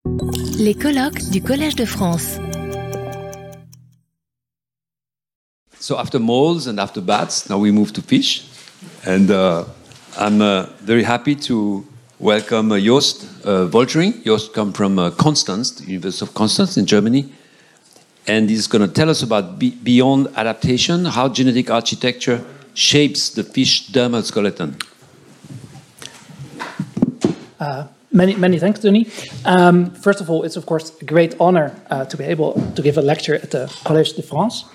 Les colloques du Collège de France. So after moles and after bats, now we move to fish. And I'm very happy to welcome Joost Woltering. Joost comes from Konstanz, the University of Konstanz in Germany. And he's going to tell us about beyond adaptation, how genetic architecture shapes the fish dermal skeleton. Many thanks, Denis. First of all, it's of course a great honor to be able to give a lecture at the Collège de France.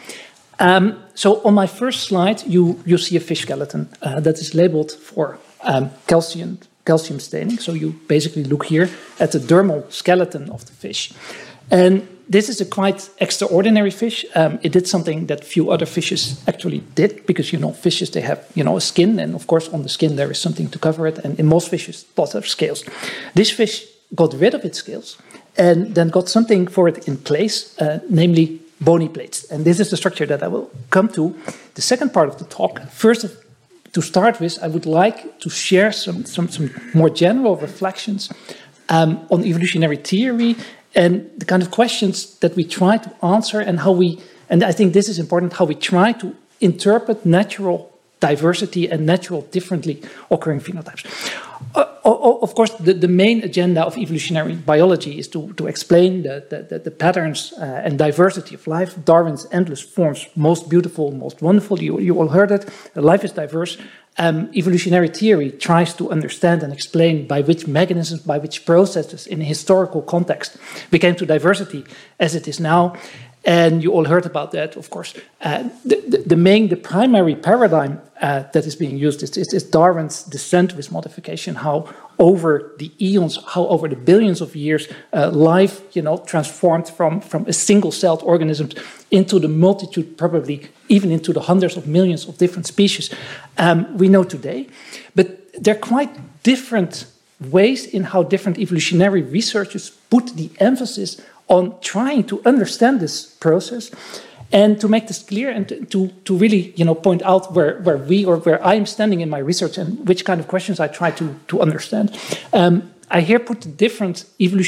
So on my first slide, you see a fish skeleton that is labeled for calcium staining. So you basically look here at the dermal skeleton of the fish. And this is a quite extraordinary fish. It did something that few other fishes actually did, because, fishes, they have, a skin. And of course, on the skin, there is something to cover it. And in most fishes, lots of scales. This fish got rid of its scales and then got something for it in place, namely bony plates. And this is the structure that I will come to. The second part of the talk, first, to start with, I would like to share some more general reflections on evolutionary theory and the kind of questions that we try to answer, and and I think this is important, how we try to interpret natural diversity and natural differently occurring phenotypes. Of course, the main agenda of evolutionary biology is to explain the patterns and diversity of life, Darwin's endless forms, most beautiful, most wonderful. You all heard it. Life is diverse. Evolutionary theory tries to understand and explain by which mechanisms, by which processes in a historical context we came to diversity as it is now. And you all heard about that, of course. The primary paradigm that is being used is Darwin's descent with modification, how over the eons, how over the billions of years, life, transformed from a single-celled organism into the multitude, probably even into the hundreds of millions of different species we know today. But there are quite different ways in how different evolutionary researchers put the emphasis on trying to understand this process. And to make this clear and to really, point out where I am standing in my research and which kind of questions I try to understand. I here put the different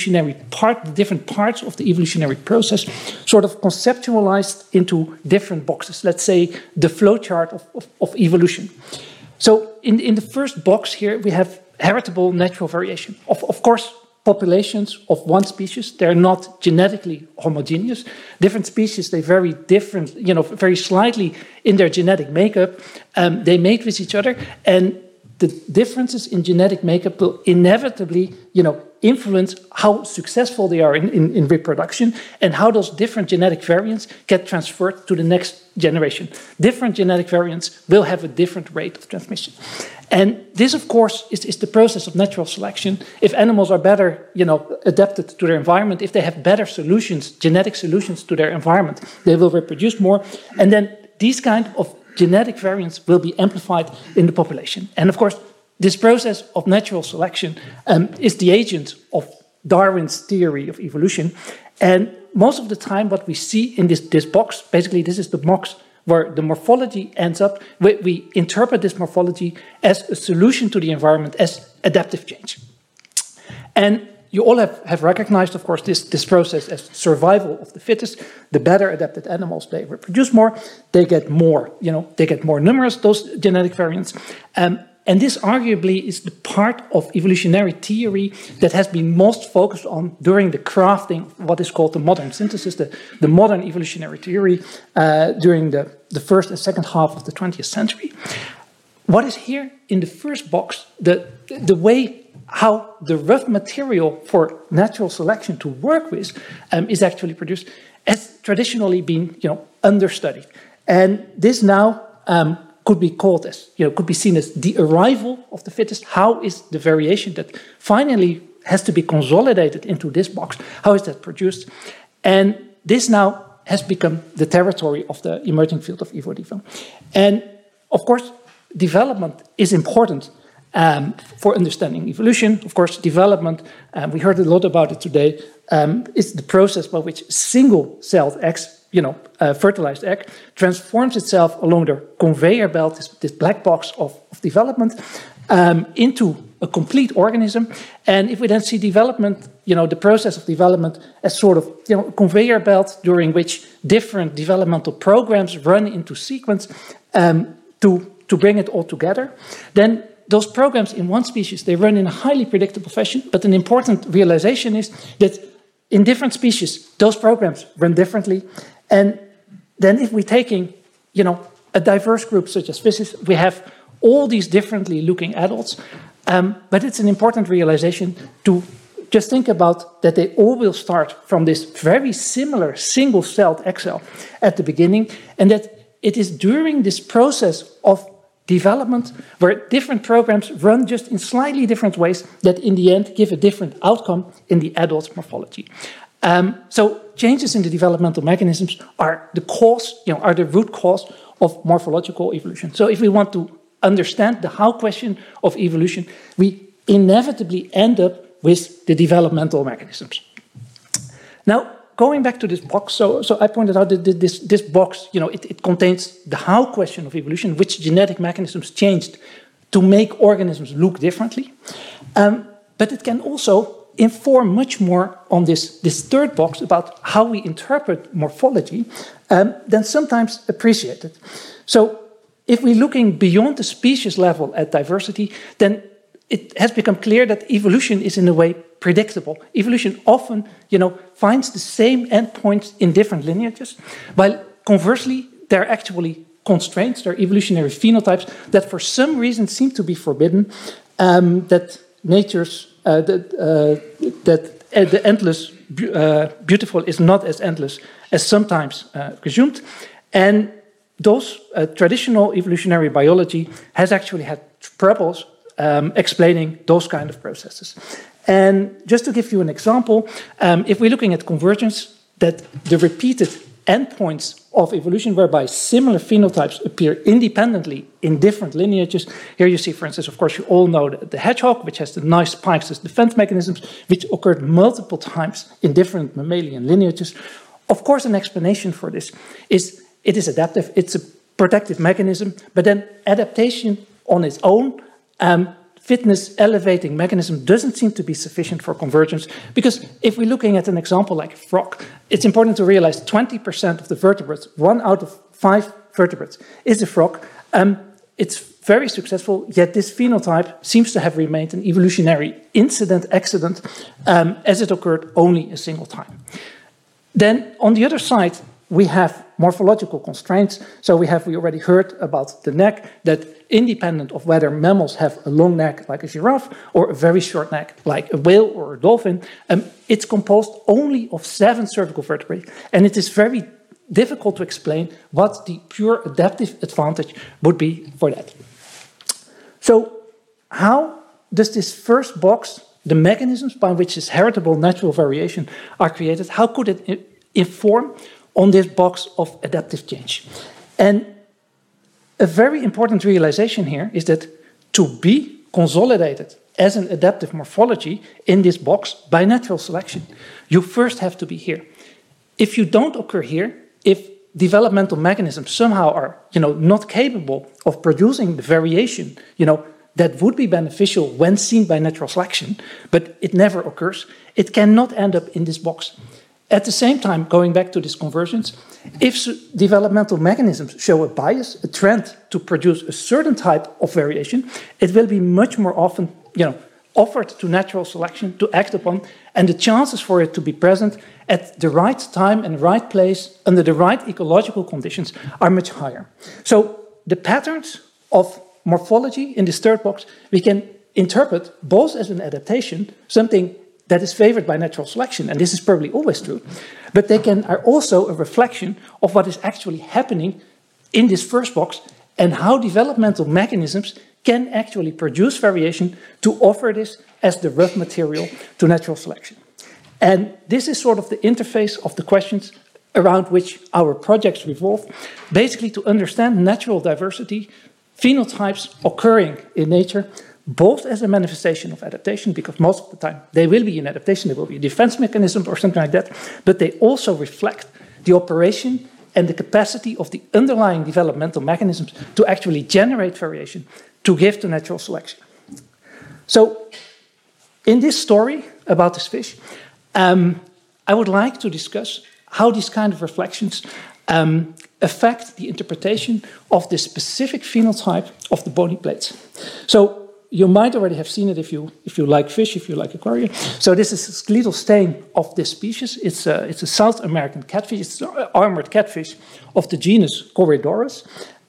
parts of the evolutionary process sort of conceptualized into different boxes. Let's say the flowchart of evolution. So in the first box here, we have heritable natural variation. Of course, populations of one species, they're not genetically homogeneous. Different species, they vary different, very slightly in their genetic makeup. They mate with each other, and the differences in genetic makeup will inevitably, influence how successful they are in reproduction and how those different genetic variants get transferred to the next generation. Different genetic variants will have a different rate of transmission. And this, of course, is the process of natural selection. If animals are better, adapted to their environment, if they have better solutions, genetic solutions to their environment, they will reproduce more. And then these kind of genetic variants will be amplified in the population. And of course, this process of natural selection is the agent of Darwin's theory of evolution. And most of the time, what we see in this box, basically this is the box where the morphology ends up, we interpret this morphology as a solution to the environment, as adaptive change. And you all have recognized, of course, this process as survival of the fittest. The better adapted animals, they reproduce more, they get more, they get more numerous, those genetic variants. And this arguably is the part of evolutionary theory that has been most focused on during the crafting of what is called the modern synthesis, the modern evolutionary theory during the first and second half of the 20th century. What is here in the first box, the way how the rough material for natural selection to work with is actually produced, has traditionally been understudied. And this now could be called as, could be seen as the arrival of the fittest. How is the variation that finally has to be consolidated into this box, how is that produced? And this now has become the territory of the emerging field of evo-devo. And of course, development is important for understanding evolution. Of course, development, we heard a lot about it today, is the process by which single-celled eggs, fertilized egg, transforms itself along the conveyor belt, this black box of development, into a complete organism. And if we then see development, the process of development as sort of, a conveyor belt during which different developmental programs run into sequence to bring it all together, then those programs in one species, they run in a highly predictable fashion. But an important realization is that in different species, those programs run differently. And then if we're taking, a diverse group such as fishes, we have all these differently looking adults. But it's an important realization to just think about that they all will start from this very similar single-celled egg cell at the beginning, and that it is during this process of development where different programs run just in slightly different ways that in the end give a different outcome in the adult morphology. So changes in the developmental mechanisms are the cause, are the root cause of morphological evolution. So if we want to understand the how question of evolution, we inevitably end up with the developmental mechanisms. Now, going back to this box, so I pointed out that this box, it contains the how question of evolution, which genetic mechanisms changed to make organisms look differently. But it can also inform much more on this third box about how we interpret morphology than sometimes appreciated. So if we're looking beyond the species level at diversity, then it has become clear that evolution is in a way predictable. Evolution often, finds the same endpoints in different lineages, while conversely, there are actually constraints, there are evolutionary phenotypes that for some reason seem to be forbidden, that nature's, that the endless beautiful is not as endless as sometimes presumed. And those traditional evolutionary biology has actually had troubles explaining those kind of processes. And just to give you an example, if we're looking at convergence, that the repeated endpoints of evolution whereby similar phenotypes appear independently in different lineages. Here you see, for instance, of course, you all know the hedgehog, which has the nice spikes as defense mechanisms, which occurred multiple times in different mammalian lineages. Of course, an explanation for this is it is adaptive, it's a protective mechanism, but then adaptation on its own, fitness elevating mechanism doesn't seem to be sufficient for convergence, because if we're looking at an example like a frog, it's important to realize 20% of the vertebrates, 1 out of 5 vertebrates, is a frog. It's very successful, yet this phenotype seems to have remained an evolutionary accident, as it occurred only a single time. Then on the other side, we have morphological constraints. So we already heard about the neck, that independent of whether mammals have a long neck like a giraffe or a very short neck like a whale or a dolphin, it's composed only of 7 cervical vertebrae. And it is very difficult to explain what the pure adaptive advantage would be for that. So how does this first box, the mechanisms by which this heritable natural variation are created, how could it inform on this box of adaptive change? And a very important realization here is that to be consolidated as an adaptive morphology in this box by natural selection, you first have to be here. If you don't occur here, if developmental mechanisms somehow are, not capable of producing the variation, that would be beneficial when seen by natural selection, but it never occurs, it cannot end up in this box. At the same time, going back to this convergence, if developmental mechanisms show a bias, a trend to produce a certain type of variation, it will be much more often, offered to natural selection to act upon, and the chances for it to be present at the right time and right place under the right ecological conditions are much higher. So the patterns of morphology in this third box, we can interpret both as an adaptation, something that is favored by natural selection, and this is probably always true, but they are also a reflection of what is actually happening in this first box and how developmental mechanisms can actually produce variation to offer this as the rough material to natural selection. And this is sort of the interface of the questions around which our projects revolve, basically to understand natural diversity, phenotypes occurring in nature, both as a manifestation of adaptation, because most of the time they will be an adaptation, they will be a defense mechanism or something like that, but they also reflect the operation and the capacity of the underlying developmental mechanisms to actually generate variation to give to natural selection. So in this story about this fish, I would like to discuss how these kind of reflections affect the interpretation of the specific phenotype of the bony plates. So you might already have seen it if you like fish, if you like aquarium. So this is a skeletal stain of this species. It's a South American catfish. It's an armored catfish of the genus Corydoras.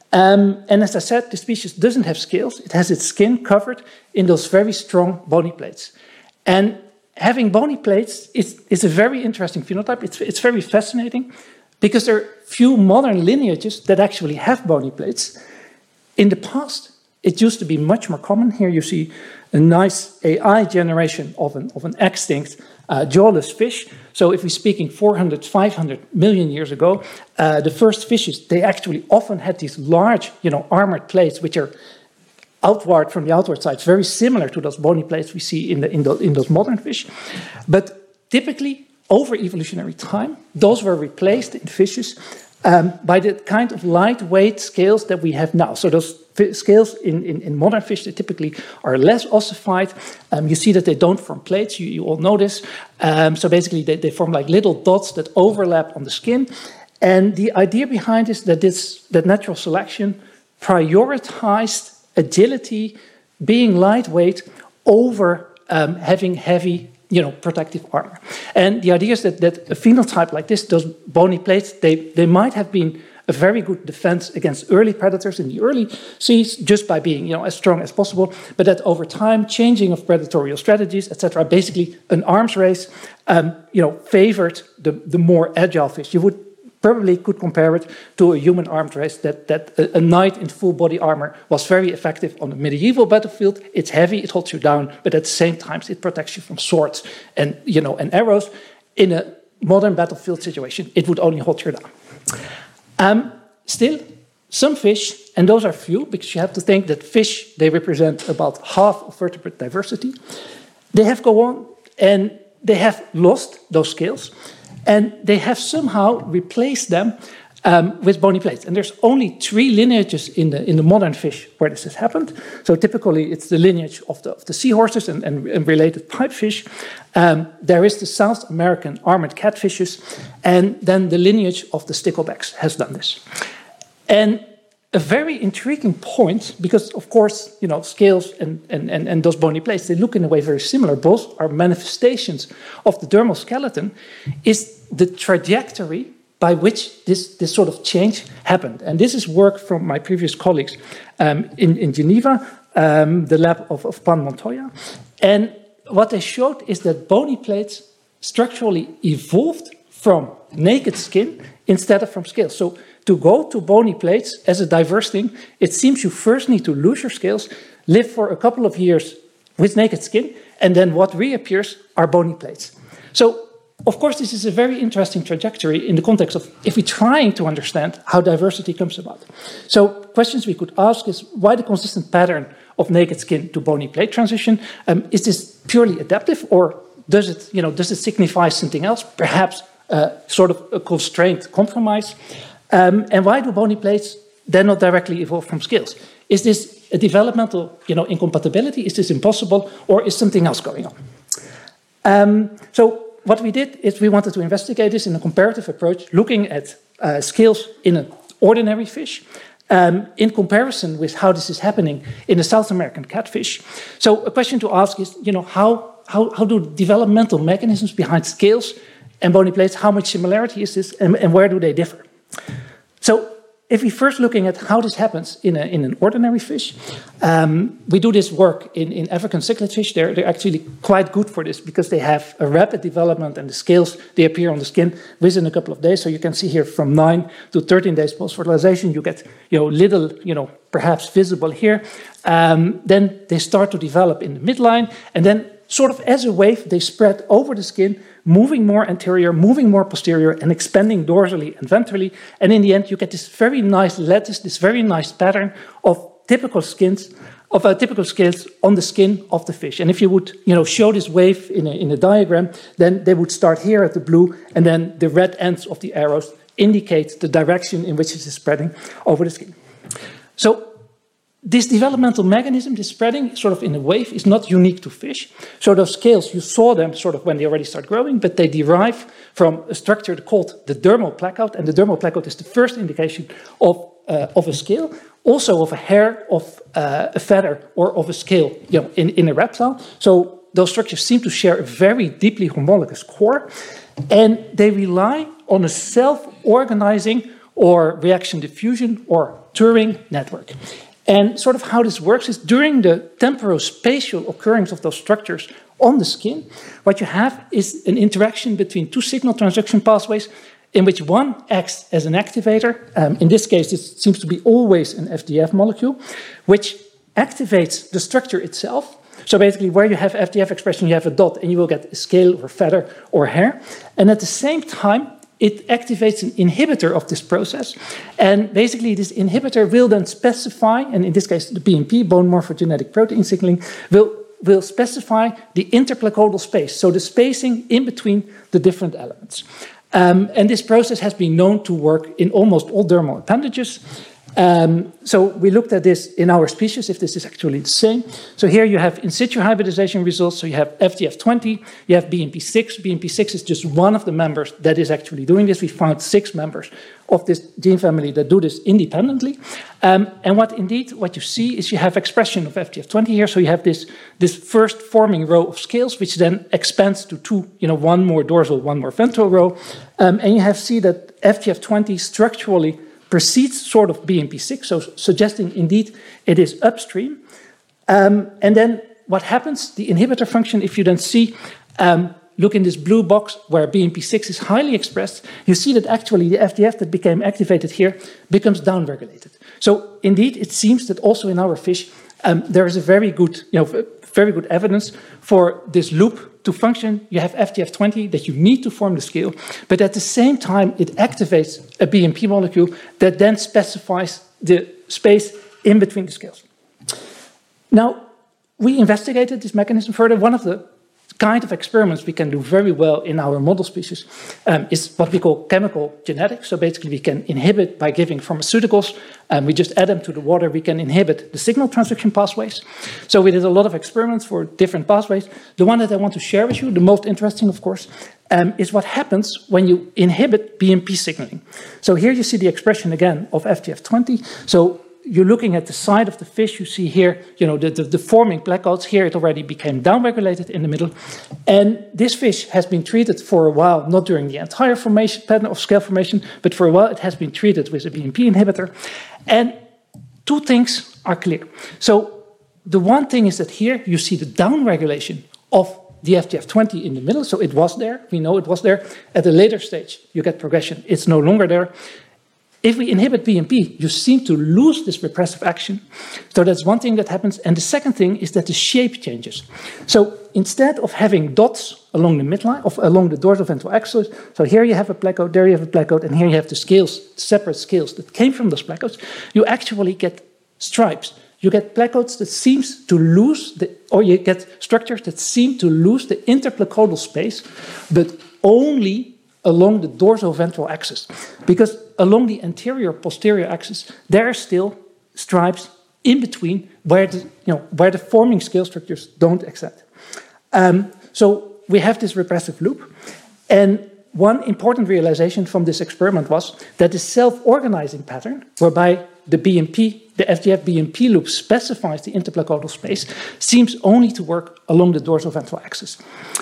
And as I said, the species doesn't have scales. It has its skin covered in those very strong bony plates. And having bony plates is a very interesting phenotype. It's very fascinating because there are few modern lineages that actually have bony plates. In the past, it used to be much more common. Here you see a nice AI generation of an extinct jawless fish. So if we're speaking 400, 500 million years ago, the first fishes, they actually often had these large, armored plates, which are outward from the outward side, very similar to those bony plates we see in those modern fish. But typically, over evolutionary time, those were replaced in fishes by the kind of lightweight scales that we have now. So those scales in modern fish, they typically are less ossified. You see that they don't form plates, you all know this. So basically they form like little dots that overlap on the skin. And the idea behind is that natural selection prioritized agility, being lightweight, over having heavy protective armor. And the idea is that a phenotype like this, those bony plates, they might have been a very good defense against early predators in the early seas, just by being as strong as possible, but that over time, changing of predatory strategies, etc., basically an arms race, favored the more agile fish. You would probably could compare it to a human arms race, that a knight in full body armor was very effective on the medieval battlefield. It's heavy, it holds you down, but at the same time, it protects you from swords and arrows. In a modern battlefield situation, it would only hold you down. Still, some fish, and those are few, because you have to think that fish, they represent about half of vertebrate diversity. They have gone on and they have lost those scales, and they have somehow replaced them with bony plates. And there's only 3 lineages in the modern fish where this has happened. So typically it's the lineage of the seahorses and related pipefish. There is the South American armored catfishes, and then the lineage of the sticklebacks has done this. And a very intriguing point, because of course, scales and those bony plates, they look in a way very similar. Both are manifestations of the dermal skeleton, is the trajectory by which this sort of change happened. And this is work from my previous colleagues in Geneva, the lab of Pan Montoya. And what they showed is that bony plates structurally evolved from naked skin instead of from scales. So to go to bony plates as a diverse thing, it seems you first need to lose your scales, live for a couple of years with naked skin, and then what reappears are bony plates. So, of course, this is a very interesting trajectory in the context of if we're trying to understand how diversity comes about. So, questions we could ask is, why the consistent pattern of naked skin to bony plate transition? Is this purely adaptive, or does it signify something else? Perhaps sort of a constraint compromise? And why do bony plates then not directly evolve from scales? Is this a developmental incompatibility? Is this impossible? Or is something else going on? So what we did is we wanted to investigate this in a comparative approach, looking at scales in an ordinary fish, in comparison with how this is happening in a South American catfish. So a question to ask is, how do developmental mechanisms behind scales and bony plates, how much similarity is this, and where do they differ? So if we're first looking at how this happens in an ordinary fish, we do this work in African cichlid fish. They're actually quite good for this because they have a rapid development, and the scales, they appear on the skin within a couple of days. So you can see here from 9 to 13 days post-fertilization, you get little, perhaps visible here. Then they start to develop in the midline, and then sort of as a wave, they spread over the skin, moving more anterior, moving more posterior, and expanding dorsally and ventrally. And in the end, you get this very nice lattice, this very nice pattern of typical scales on the skin of the fish. And if you would, show this wave in a diagram, then they would start here at the blue, and then the red ends of the arrows indicate the direction in which it is spreading over the skin. So this developmental mechanism, this spreading sort of in a wave, is not unique to fish. So those scales, you saw them sort of when they already start growing, but they derive from a structure called the dermal placoat, and the dermal placoat is the first indication of a scale, also of a hair, of a feather, or of a scale, in a reptile. So those structures seem to share a very deeply homologous core, and they rely on a self-organizing or reaction diffusion or Turing network. And sort of how this works is during the temporospatial occurrence of those structures on the skin, what you have is an interaction between two signal transduction pathways in which one acts as an activator. In this case, this seems to be always an FDF molecule, which activates the structure itself. So basically, where you have FDF expression, you have a dot, and you will get a scale or feather or hair. And at the same time, it activates an inhibitor of this process. And basically, this inhibitor will then specify, and in this case, the BMP, bone morphogenetic protein signaling, will specify the interplacodal space, so the spacing in between the different elements. And this process has been known to work in almost all dermal appendages. So we looked at this in our species, if this is actually the same. So here you have in situ hybridization results. So you have FGF20, you have BMP6. BMP6 is just one of the members that is actually doing this. We found 6 members of this gene family that do this independently. And what you see is you have expression of FGF20 here. So you have this first forming row of scales, which then expands to 2, one more dorsal, one more ventral row. And you see that FGF20 structurally precedes sort of BMP6, so suggesting indeed it is upstream. And then what happens, the inhibitor function, if you then see, look in this blue box where BMP6 is highly expressed, you see that actually the FDF that became activated here becomes downregulated. So indeed, it seems that also in our fish, there is a very good evidence for this loop to function. You have FGF20 that you need to form the scale, but at the same time, it activates a BMP molecule that then specifies the space in between the scales. Now, we investigated this mechanism further. One of the kind of experiments we can do very well in our model species is what we call chemical genetics. So basically, we can inhibit by giving pharmaceuticals. We just add them to the water. We can inhibit the signal transduction pathways. So we did a lot of experiments for different pathways. The one that I want to share with you, the most interesting, of course, is what happens when you inhibit BMP signaling. So here you see the expression again of FGF20. So you're looking at the side of the fish, you see here, the forming placoats. Here it already became downregulated in the middle. And this fish has been treated for a while, not during the entire formation pattern of scale formation, but for a while it has been treated with a BMP inhibitor. And 2 things are clear. So the one thing is that here you see the downregulation of the FGF20 in the middle. So it was there, we know it was there. At a later stage, you get progression, it's no longer there. If we inhibit BMP, you seem to lose this repressive action. So that's one thing that happens. And the second thing is that the shape changes. So instead of having dots along the midline, along the dorsal-ventral axis, so here you have a placoat, there you have a placoat, and here you have the scales, separate scales that came from those placoats, you actually get stripes. You get placoats that seems to lose, or you get structures that seem to lose the interplacodal space, but only along the dorsal-ventral axis. Because along the anterior-posterior axis, there are still stripes in between where the forming scale structures don't accept. So we have this repressive loop. And one important realization from this experiment was that the self-organizing pattern, whereby the FGF-BMP loop specifies the interplacodal space, seems only to work along the dorsal-ventral axis.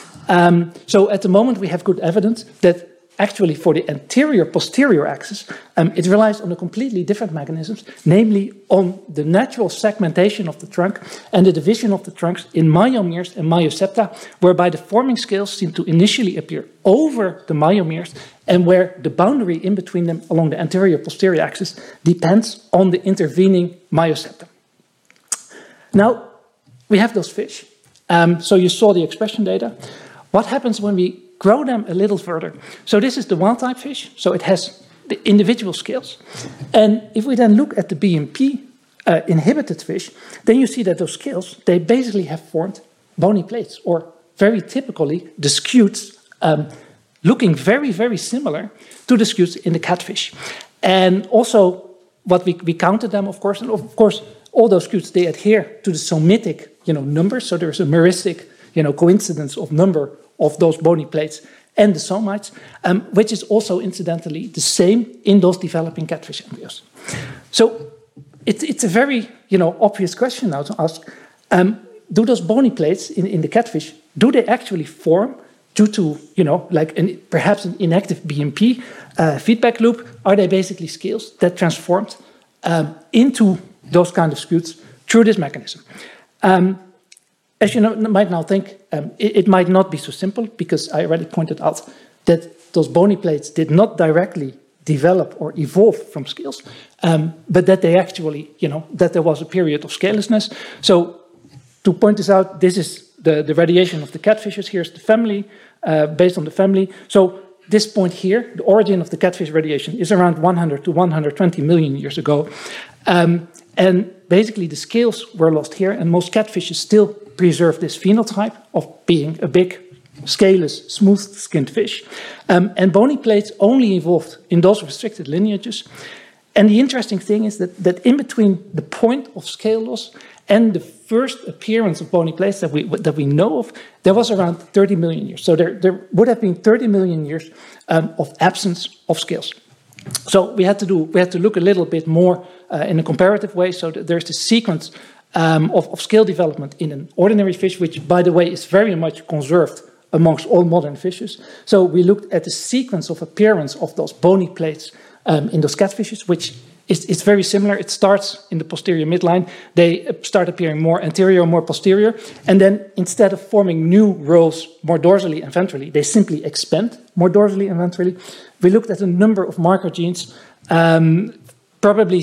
So at the moment, we have good evidence that actually for the anterior-posterior axis, it relies on a completely different mechanisms, namely on the natural segmentation of the trunk and the division of the trunks in myomeres and myosepta, whereby the forming scales seem to initially appear over the myomeres and where the boundary in between them along the anterior-posterior axis depends on the intervening myosepta. Now, we have those fish. So you saw the expression data. What happens when we grow them a little further? So this is the wild-type fish, so it has the individual scales. And if we then look at the BMP inhibited fish, then you see that those scales, they basically have formed bony plates, or very typically the scutes looking very, very similar to the scutes in the catfish. And also, what we counted them, of course, and of course, all those scutes, they adhere to the somatic, numbers. So there's a meristic, coincidence of number of those bony plates and the somites, which is also incidentally the same in those developing catfish embryos. So it's a very, obvious question now to ask, do those bony plates in the catfish, do they actually form due to, perhaps an inactive BMP feedback loop? Are they basically scales that transformed into those kind of scutes through this mechanism? As you might now think, it might not be so simple, because I already pointed out that those bony plates did not directly develop or evolve from scales, but that they actually, that there was a period of scalelessness. So to point this out, this is the radiation of the catfishes. Here's the family, based on the family. So this point here, the origin of the catfish radiation, is around 100 to 120 million years ago. And basically the scales were lost here, and most catfishes still preserve this phenotype of being a big, scaleless, smooth-skinned fish. And bony plates only evolved in those restricted lineages. And the interesting thing is that in between the point of scale loss and the first appearance of bony plates that we know of, there was around 30 million years. So there would have been 30 million years of absence of scales. So we had to look a little bit more in a comparative way. So there's the sequence of scale development in an ordinary fish, which, by the way, is very much conserved amongst all modern fishes. So we looked at the sequence of appearance of those bony plates in those catfishes, which is very similar. It starts in the posterior midline. They start appearing more anterior, more posterior. And then instead of forming new rows more dorsally and ventrally, they simply expand more dorsally and ventrally. We looked at a number of marker genes. Probably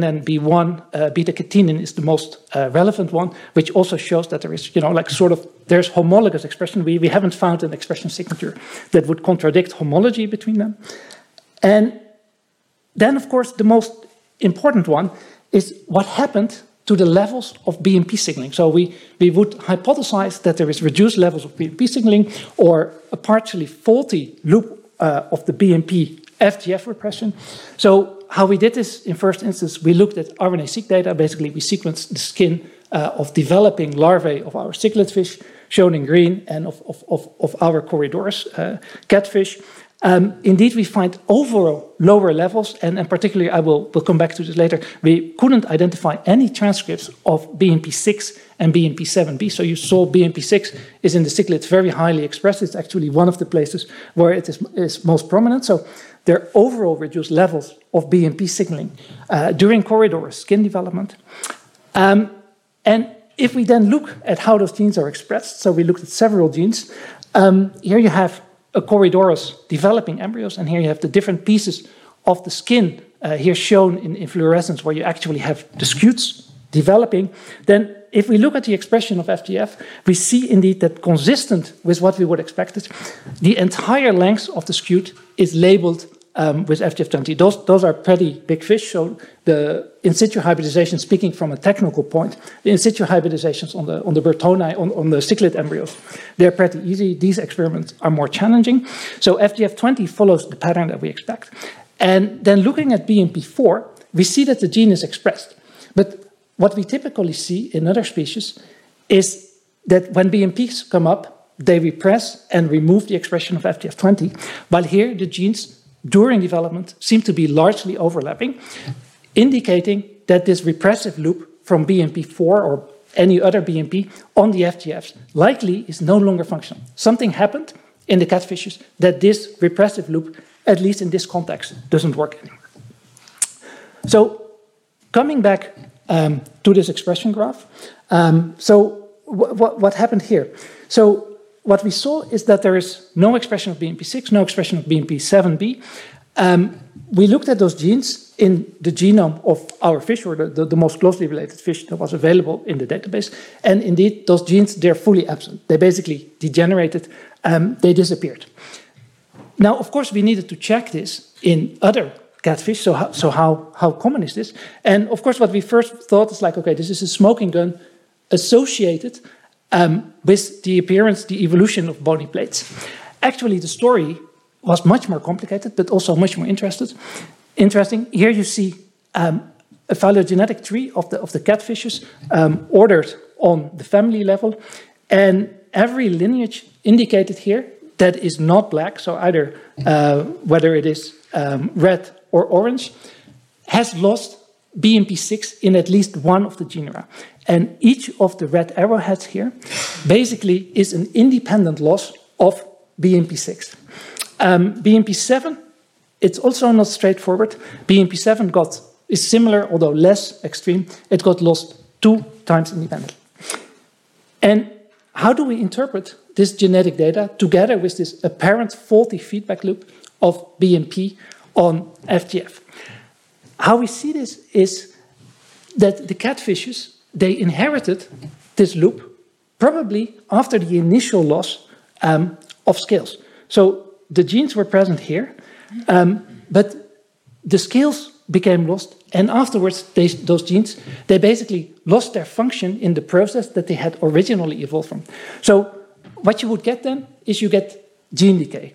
CTNNB1, beta-catenin is the most relevant one, which also shows that there is, there's homologous expression. We haven't found an expression signature that would contradict homology between them. And then, of course, the most important one is what happened to the levels of BMP signaling. So we would hypothesize that there is reduced levels of BMP signaling, or a partially faulty loop of the BMP FGF repression. So how we did this in first instance, we looked at RNA-seq data. Basically, we sequenced the skin of developing larvae of our cichlid fish, shown in green, and of our Corydoras catfish. Indeed, we find overall lower levels, and particularly, we'll come back to this later, we couldn't identify any transcripts of BMP6 and BMP7b. So you saw BMP6 is in the cichlids very highly expressed. It's actually one of the places where it is most prominent. So there are overall reduced levels of BMP signaling during Corydoras skin development. And if we then look at how those genes are expressed, so we looked at several genes. Here you have a Corydoras developing embryos, and here you have the different pieces of the skin here shown in fluorescence, where you actually have the scutes developing. Then if we look at the expression of FGF, we see indeed that, consistent with what we would expect, the entire length of the scute is labeled with FGF20. Those are pretty big fish, so the in situ hybridization, speaking from a technical point, the in situ hybridizations on the Bertoni, on the cichlid embryos, they're pretty easy. These experiments are more challenging. So FGF20 follows the pattern that we expect. And then looking at BMP4, we see that the gene is expressed. But what we typically see in other species is that when BMPs come up, they repress and remove the expression of FGF20, while here the genes during development seem to be largely overlapping, indicating that this repressive loop from BMP4 or any other BMP on the FGFs likely is no longer functional. Something happened in the catfishes that this repressive loop, at least in this context, doesn't work anymore. So coming back to this expression graph, so what happened here? So what we saw is that there is no expression of BMP6, no expression of BMP7b. We looked at those genes in the genome of our fish, or the most closely related fish that was available in the database. And indeed, those genes, they're fully absent. They basically degenerated, they disappeared. Now, of course, we needed to check this in other catfish, so how common is this? And of course, what we first thought is like, okay, this is a smoking gun associated with the appearance, the evolution of bony plates. Actually, the story was much more complicated, but also much more interesting. Here you see a a phylogenetic tree of the catfishes ordered on the family level. And every lineage indicated here that is not black, so either whether it is red or orange, has lost BMP6 in at least one of the genera. And each of the red arrowheads here basically is an independent loss of BMP6. BMP7, it's also not straightforward. BMP7 is similar, although less extreme. It got lost 2 times independently. And how do we interpret this genetic data together with this apparent faulty feedback loop of BMP on FGF? How we see this is that the catfishes, they inherited this loop probably after the initial loss of scales. So the genes were present here, but the scales became lost, and afterwards those genes, they basically lost their function in the process that they had originally evolved from. So what you would get then is you get gene decay.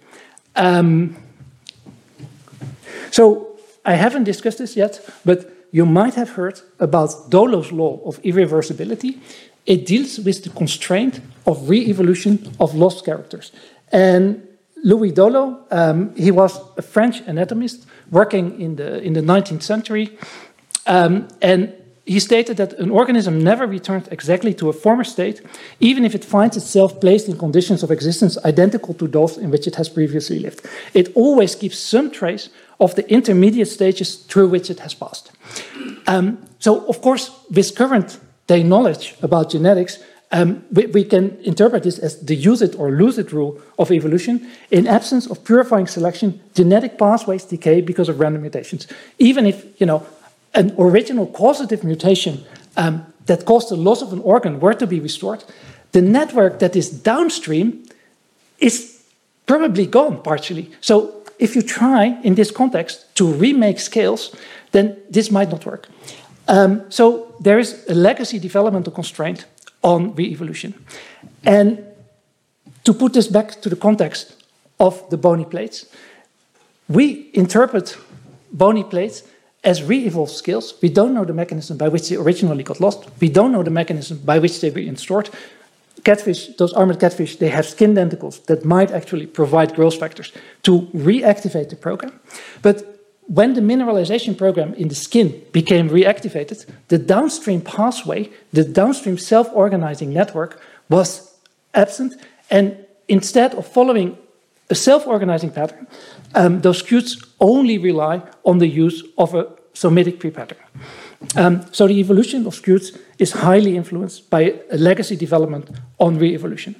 So I haven't discussed this yet, but you might have heard about Dolo's law of irreversibility. It deals with the constraint of re-evolution of lost characters. And Louis Dolo, he was a French anatomist working in the 19th century. And he stated that an organism never returns exactly to a former state, even if it finds itself placed in conditions of existence identical to those in which it has previously lived. It always keeps some trace of the intermediate stages through which it has passed. So, of course, with current day knowledge about genetics, we can interpret this as the use it or lose it rule of evolution. In absence of purifying selection, genetic pathways decay because of random mutations. Even if, an original causative mutation that caused the loss of an organ were to be restored, the network that is downstream is probably gone partially. So if you try, in this context, to remake scales, then this might not work. So there is a legacy developmental constraint on re-evolution. And to put this back to the context of the bony plates, we interpret bony plates as re-evolved scales. We don't know the mechanism by which they originally got lost. We don't know the mechanism by which they were restored. Catfish, those armored catfish, they have skin denticles that might actually provide growth factors to reactivate the program. But when the mineralization program in the skin became reactivated, the downstream pathway, the downstream self-organizing network was absent. And instead of following a self-organizing pattern, those scutes only rely on the use of a somatic pre-pattern. So the evolution of scutes is highly influenced by a legacy development on re-evolution.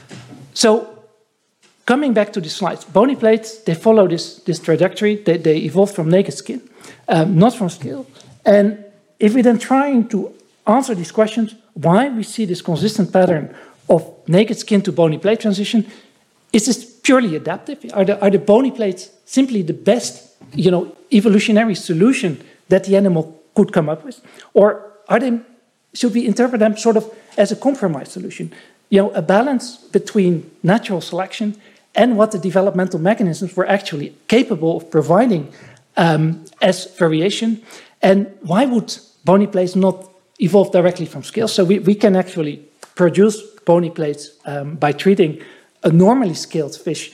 So coming back to the slides, bony plates, they follow this trajectory. They evolved from naked skin, not from scale. And if we then trying to answer these questions, why we see this consistent pattern of naked skin to bony plate transition, is this purely adaptive? Are the bony plates simply the best, evolutionary solution that the animal could come up with? Or should we interpret them sort of as a compromise solution? A balance between natural selection and what the developmental mechanisms were actually capable of providing as variation. And why would bony plates not evolve directly from scales? So we can actually produce bony plates by treating a normally scaled fish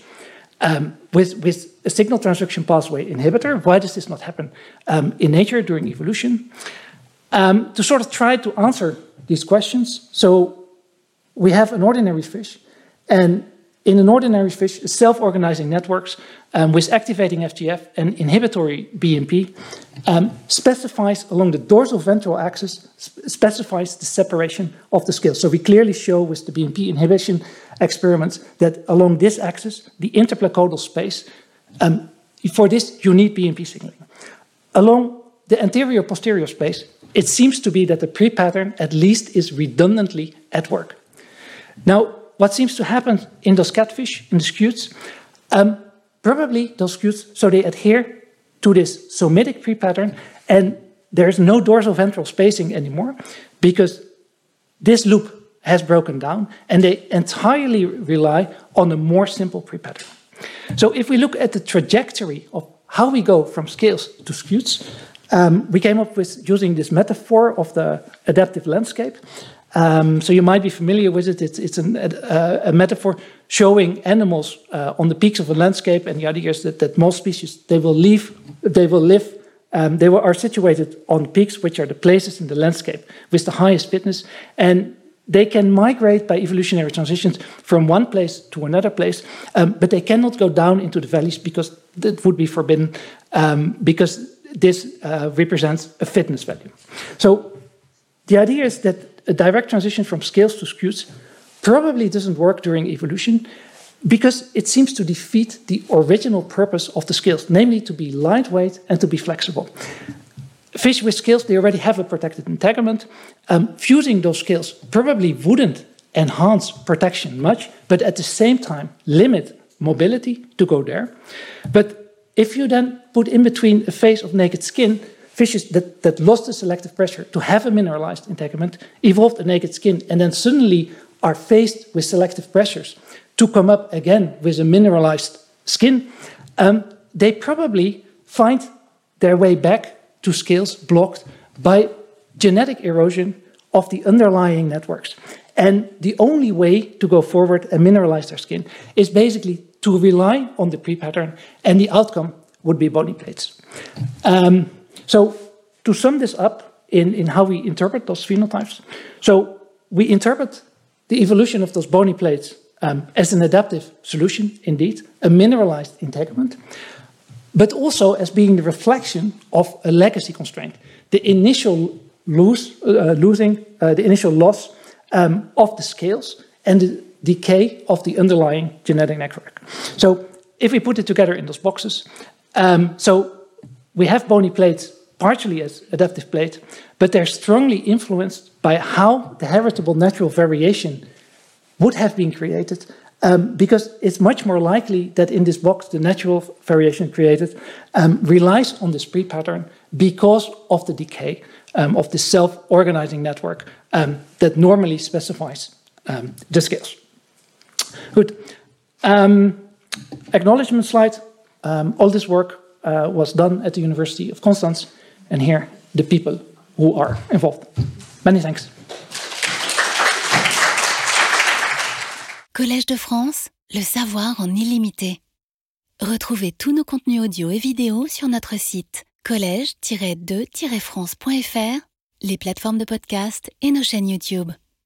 with a signal transduction pathway inhibitor. Why does this not happen in nature during evolution? To sort of try to answer these questions, so we have an ordinary fish, and in an ordinary fish, self-organizing networks with activating FGF and inhibitory BMP specifies along the dorsal ventral axis, specifies the separation of the scales. So we clearly show with the BMP inhibition experiments that along this axis, the interplacoidal space, for this you need BMP signaling. Along the anterior-posterior space, it seems to be that the pre-pattern at least is redundantly at work. Now, what seems to happen in those catfish, in the scutes, probably those scutes, so they adhere to this somatic pre-pattern, and there's no dorsal ventral spacing anymore because this loop has broken down, and they entirely rely on a more simple pre-pattern. So if we look at the trajectory of how we go from scales to scutes, We came up with using this metaphor of the adaptive landscape. So you might be familiar with it. It's a metaphor showing animals on the peaks of a landscape, and the idea is that most species they are situated on peaks, which are the places in the landscape with the highest fitness, and they can migrate by evolutionary transitions from one place to another place, but they cannot go down into the valleys because that would be forbidden, because this represents a fitness value. So the idea is that a direct transition from scales to skews probably doesn't work during evolution because it seems to defeat the original purpose of the scales, namely to be lightweight and to be flexible. Fish with scales, they already have a protected integument. Fusing those scales probably wouldn't enhance protection much, but at the same time limit mobility to go there. But if you then put in between a phase of naked skin, fishes that lost the selective pressure to have a mineralized integument, evolved a naked skin, and then suddenly are faced with selective pressures to come up again with a mineralized skin, they probably find their way back to scales blocked by genetic erosion of the underlying networks. And the only way to go forward and mineralize their skin is basically to rely on the pre-pattern, and the outcome would be bony plates. So to sum this up in how we interpret those phenotypes, so we interpret the evolution of those bony plates as an adaptive solution, indeed, a mineralized integument, but also as being the reflection of a legacy constraint, the initial the initial loss of the scales and the decay of the underlying genetic network. So if we put it together in those boxes, so we have bony plates partially as adaptive plate, but they're strongly influenced by how the heritable natural variation would have been created, because it's much more likely that in this box the natural variation created relies on this pre-pattern because of the decay of the self-organizing network that normally specifies the scales. Good. Acknowledgement slide. All this work was done at the University of Constance, and here the people who are involved. Many thanks. Collège de France, le savoir en illimité. Retrouvez tous nos contenus audio et vidéo sur notre site collège-2-france.fr, les plateformes de podcast et nos chaînes YouTube.